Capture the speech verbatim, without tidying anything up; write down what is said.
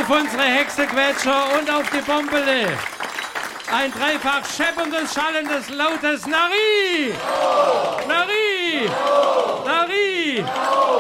auf unsere Hexequetscher und auf die Bombele. Ein dreifach schepperndes, schallendes, lautes Nari! Nari! Nari!